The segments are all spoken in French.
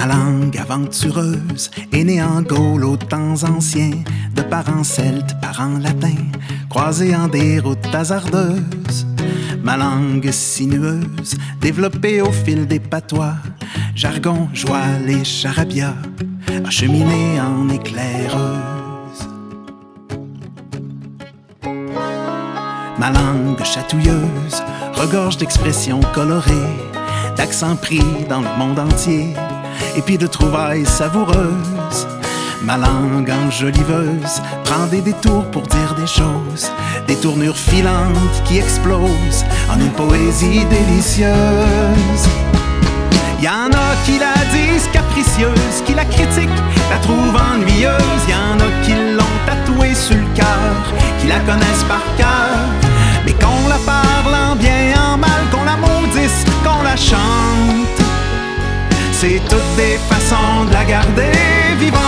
langue aventureuse est née en Gaule aux temps anciens, de parents celtes, parents latins, croisés en des routes hasardeuses. Ma langue sinueuse, développée au fil des patois, jargon, joie, et charabia, acheminée en éclaireuse. Ma langue chatouilleuse regorge d'expressions colorées, d'accents pris dans le monde entier, et puis de trouvailles savoureuses. Ma langue enjoliveuse prend des détours pour dire des choses, des tournures filantes qui explosent en une poésie délicieuse. Y'en a qui la disent capricieuse, qui la critiquent, la trouvent ennuyeuse. Y'en a qui l'ont tatouée sur le cœur, qui la connaissent par cœur, mais qu'on la parle en bien, en mal, qu'on la maudisse, qu'on la chante, c'est toutes des façons de la garder vivante.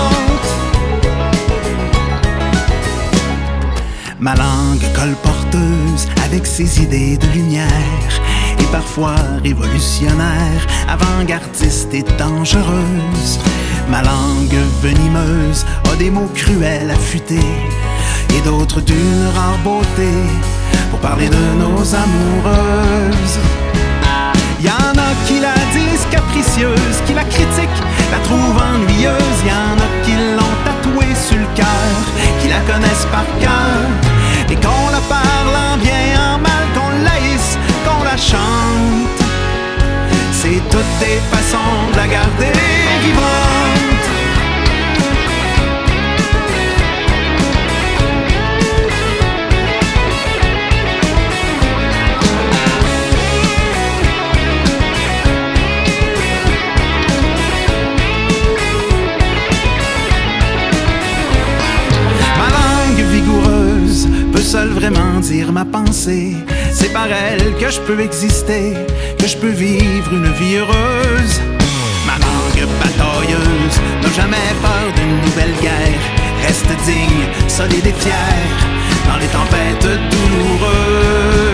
Ma langue colporteuse, avec ses idées de lumière, et parfois révolutionnaire, avant-gardiste et dangereuse. Ma langue venimeuse a des mots cruels affûtés, et d'autres d'une rare beauté, pour parler de nos amoureuses. Y'en a qui la disent capricieuse, qui la critiquent, la trouvent ennuyeuse. Y'en a qui l'ont tatouée sur le cœur, qui la connaissent par cœur, et qu'on la parle en bien, en mal, qu'on l'haïsse, qu'on la chante, c'est toutes des façons de la garder vivante. Seule vraiment dire ma pensée, c'est par elle que je peux exister, que je peux vivre une vie heureuse. Ma langue batailleuse n'a jamais peur d'une nouvelle guerre, reste digne, solide et fière dans les tempêtes douloureuses.